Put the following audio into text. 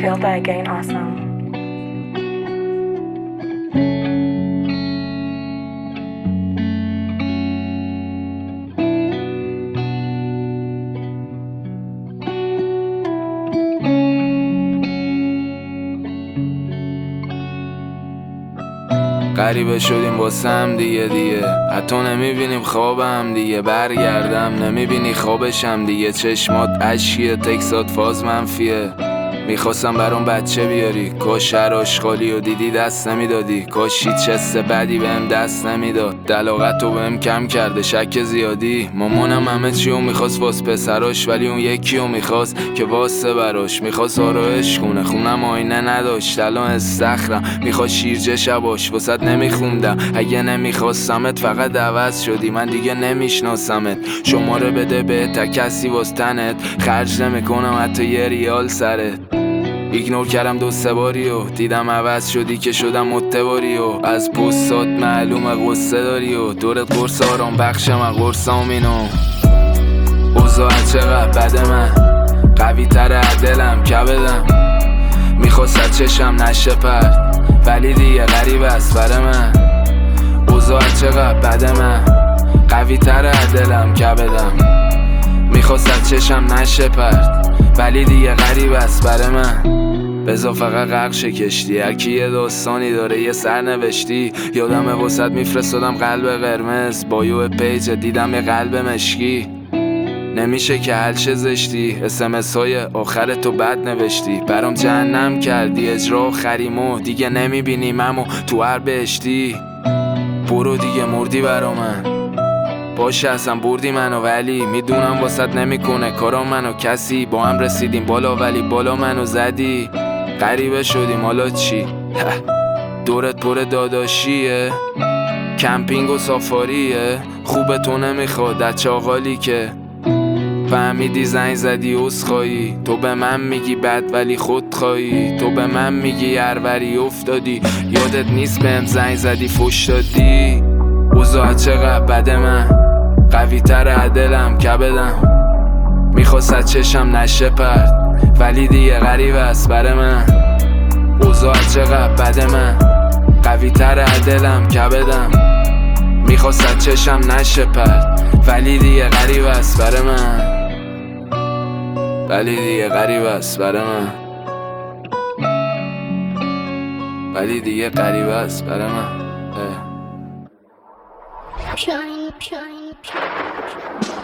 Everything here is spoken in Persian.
Killed by Gain Awesome. غریبه شدیم واسه هم دیگه حتی نمیبینیم خوابم دیگه، برگردم نمیبینی خوابشم دیگه، چشمات اشکیه تکسات فاز منفیه، میخواستم برام بچه بیاری، کاش هر آشغالی و دیدی دست نمیدادی، کاش هیچ حس بدی بهم دست نمیداد، دلاغتو بهم کم کرده شک زیادی، مامانم همه چیو میخواست واس پسراش، ولی اون یکیو میخواست که واسه براش، میخواست آرایش کنه خونم آینه نداشت، الان استخرم میخواست شیرجه شباش، واسط نمیخوندم اگه نمیخواستمت فقط عوض شدی، من دیگه نمیشناسمت، شماره بده به تا کسی واس تنت، خرج نمیکنم حتی یه ریال سرت، ایگنور کردم 2-3 باری و دیدم عوض شدی که شدم متباری و از پستات معلومه قصه داری و دورت قرص آرام بخشم از قرصامینو، اوضاع چقدر بده من قوی تر دلم کبدم، میخواست چشم نشه پرد ولی دیگه غریب است بره من، اوضاع چقدر بده من قوی تر دلم کبدم، میخواست چشم نشه پرد ولی دیگه غریب است بره من، بذار فقط غرق شه کشتی، هرکی یه داستانی داره یه سرنوشتی، یادمه واسط میفرستادم قلب قرمز، بایو پیج دیدم یه قلب مشکی، نمیشه که حل شه زشتی، اسمس های آخر تو بد نوشتی، برام جهنم کردی اجرا آخریمو، دیگه نمیبینیممو تو هر بهشتی، برو دیگه مردی برا من، باشه اصلا بردی منو ولی میدونم واسط نمیکنه کارا منو، کسی با هم رسیدیم بالا ولی بالا منو زدی، غریبه شدیم حالا چی؟ دورت پر داداشیه، کمپینگ و سافاریه، خوبه تو نمیخواد از چاقالی که فهمیدی زنگ زدی عذرخواهی، تو به من میگی بد ولی خودخواهی، تو به من میگی هروری افتادی، یادت نیست بهم زنگ زدی فش دادی، اوضاع چقدر بده من قوی تر دلم کبدم، میخواست چشم نشه پرد ولی دیگه غریب است بره من، اوضاع چقدر بده من قوی تر دلم کبدم، میخواست چشم نشه پرد ولی دیگه غریب است بره من، ولی دیگه غریب است بره من، ولی دیگه غریب است بره من. Shine, shine, shine.